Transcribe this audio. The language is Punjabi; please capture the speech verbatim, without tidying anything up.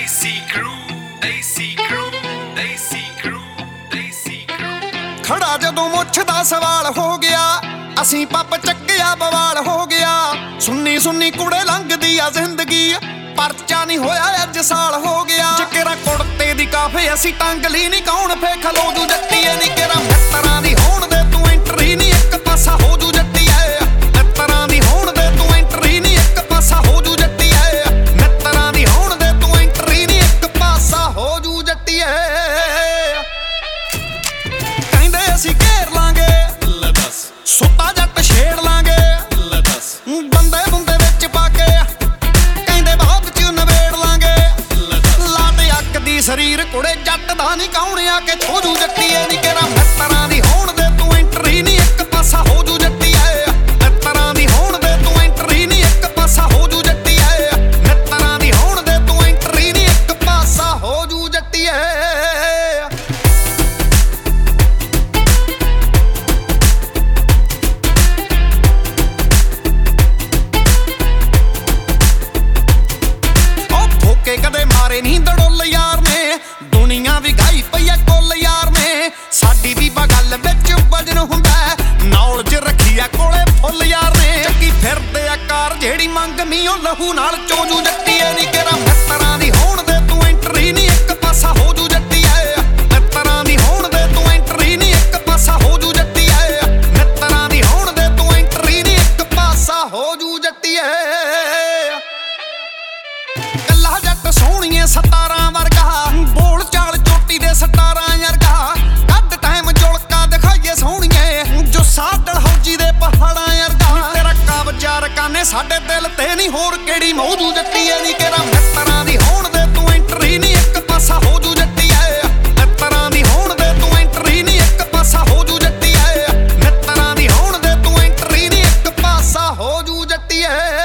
ਦੇਸੀ ਕਰੂ ਦੇਸੀ ਕਰੂ ਦੇਸੀ ਕਰੂ ਦੇਸੀ ਕਰੂ ਖੜਾ ਜਦੋਂ ਮੁੱਛ ਦਾ ਸਵਾਲ ਹੋ ਗਿਆ ਅਸੀਂ ਪੱਪ ਚੱਕਿਆ ਬਵਾਲ ਹੋ ਗਿਆ ਸੁੰਨੀ ਸੁੰਨੀ ਕੁੜੇ ਲੰਘਦੀ ਆ ਜ਼ਿੰਦਗੀ ਪਰਚਾ ਨਹੀਂ ਹੋਇਆ ਅੱਜ ਸਾਲ ਹੋ ਗਿਆ ਜਿਕਰਾ ਕੁੜਤੇ ਦੀ ਕਾਫੇ ਅਸੀਂ ਟੰਗ ਲਈ ਨਹੀਂ ਕੌਣ ਫੇ ਖਲੋ ਜੂ ਜੱਟੀਏ ਨਹੀਂ ਕਿਹੜਾ ਮਿੱਤਰਾਂ ਦੀ ਹੋਣ ਦੇ ਤੂੰ ਐਂਟਰੀ ਨਹੀਂ ਇੱਕ ਪਾਸਾ ਹੋ ਜੂ ਜੱਟੀਏ ਮਿੱਤਰਾਂ ਦੀ ਹੋਣ ਦੇ ਤੂੰ ਐਂਟਰੀ ਨਹੀਂ ਇੱਕ ਪਾਸਾ ਹੋ ਜੂ ਜੱਟੀਏ ਮਿੱਤਰਾਂ ਦੀ ਹੋਣ ਦੇ ਤੂੰ ਐਂਟਰੀ ਨਹੀਂ ਇੱਕ ਪਾਸਾ ਹੋ ਜੂ ਜੱਟੀਏ ਕਹਿੰਦੇ ਅਸੀਂ ਘੇਰ ਲਾਂਗੇ ਲੈ ਦੱਸ ਸੁੱਤਾ ਜੱਟ ਛੇੜ ਲਾਂਗੇ ਲੈ ਦੱਸ ਬੰਦੇ ਬੰਦੇ ਵਿੱਚ ਪਾ ਕੇ ਕਹਿੰਦੇ ਬਾਅਦ ਚ ਨਵੇੜ ਲਾਂਗੇ ਲੱਤ ਅੱਕ ਦੀ ਸਰੀਰ ਕੁੜੇ ਜੱਟ ਦਾ ਨਹੀਂ ਕੌਣ ਆ ਕੇ ਛੋ ਜੂ ਜੱਟੀਏ ਨਹੀਂ ਕਿਹੜਾ ਮਿੱਤਰਾਂ ਦੀ ਹੋਣ ਦੇ ਤੂੰ ਐਂਟਰੀ ਨਹੀਂ ਇੱਕ ਪਾਸਾ ਹੋ ਜੂ ਜੱਟੀਏ ਮਿੱਤਰਾਂ ਦੀ ਹੋਣ ਦੇ ਤੂੰ ਐਂਟਰੀ ਨਹੀਂ ਇੱਕ ਪਾਸਾ ਹੋ ਜੂ ਜੱਟੀਏ ਮਿੱਤਰਾਂ ਦੀ ਹੋਣ ਦੇ ਤੂੰ ਐਂਟਰੀ ਨਹੀਂ ਇੱਕ ਪਾਸਾ ਹੋ ਜੂ ਜੱਟੀਏ ਕਦੇ ਮਾਰੇ ਨਹੀਂ ਦੜੋਲ ਯਾਰ ਨੇ ਦੁਨੀਆ ਵੀ ਗਾਈ ਪਈ ਐ ਕੁੱਲ ਯਾਰ ਨੇ ਸਾਡੀ ਵੀ ਬਗਲ ਵਿੱਚ ਵਜਨ ਹੁੰਦਾ ਨੌਲੇਜ ਰੱਖੀ ਐ ਕੋਲੇ ਫੁੱਲ ਯਾਰ ਨੇ ਚੱਕੀ ਫਿਰਦੇ ਆ ਕਾਰ ਜਿਹੜੀ ਮੰਗ ਮੀਓ ਲਹੂ ਨਾਲ ਚੋਜੂ ਜੱਟੀਏ ਨਹੀਂ ਕਿਹੜਾ ਮਿੱਤਰਾਂ ਦੀ ਹੋਣ ਦੇ ਤੂੰ ਐਂਟਰੀ ਨਹੀਂ ਇੱਕ ਪਾਸਾ ਹੋ ਜੂ ਜੱਟੀਏ ਮਿੱਤਰਾਂ ਦੀ ਹੋਣ ਦੇ ਤੂੰ ਐਂਟਰੀ ਨਹੀਂ ਇੱਕ ਪਾਸਾ ਹੋ ਜੂ ਜੱਟੀਏ ਮਿੱਤਰਾਂ ਦੀ ਹੋਣ ਦੇ ਤੂੰ ਐਂਟਰੀ ਨਹੀਂ ਇੱਕ ਪਾਸਾ ਹੋ ਜੂ ਜੱਟੀਏ ਜੱਟ ਸੋਹਣੀਏ ਸਤਾਰਾਂ ਵਰਗਾ ਬੋਲ ਚਾਲ ਚੋਟੀ ਦੇ ਸਤਾਰਾਂ ਵਰਗਾ ਕੱਢ ਟਾਈਮ ਜੁਲਕਾ ਦਿਖਾਈਏ ਸੋਹਣੀਏ ਜੋ ਸਾਡਲ ਹੌਜੀ ਦੇ ਪਹਾੜਾਂ ਵਰਗਾ ਤੇਰਾ ਕਬਜ਼ਾ ਰਕਾਨੇ ਸਾਡੇ ਦਿਲ ਤੇ ਨਹੀਂ ਹੋਰ ਕਿਹੜੀ ਮੌਜੂ ਜੱਟੀਏ ਨਹੀਂ ਕਿਹੜਾ ਮਿੱਤਰਾਂ ਦੀ ਹੋਣ ਦੇ ਤੂੰ ਐਂਟਰੀ ਨਹੀਂ ਇੱਕ ਪਾਸਾ ਹੋ ਜੂ ਜੱਟੀਏ ਮਿੱਤਰਾਂ ਦੀ ਹੋਣ ਦੇ ਤੂੰ ਐਂਟਰੀ ਨਹੀਂ ਇੱਕ ਪਾਸਾ ਹੋ ਜੂ ਜੱਟੀਏ ਮਿੱਤਰਾਂ ਦੀ ਹੋਣ ਦੇ ਤੂੰ ਐਂਟਰੀ ਨਹੀਂ ਇੱਕ ਪਾਸਾ ਹੋ ਜੂ ਜੱਟੀਏ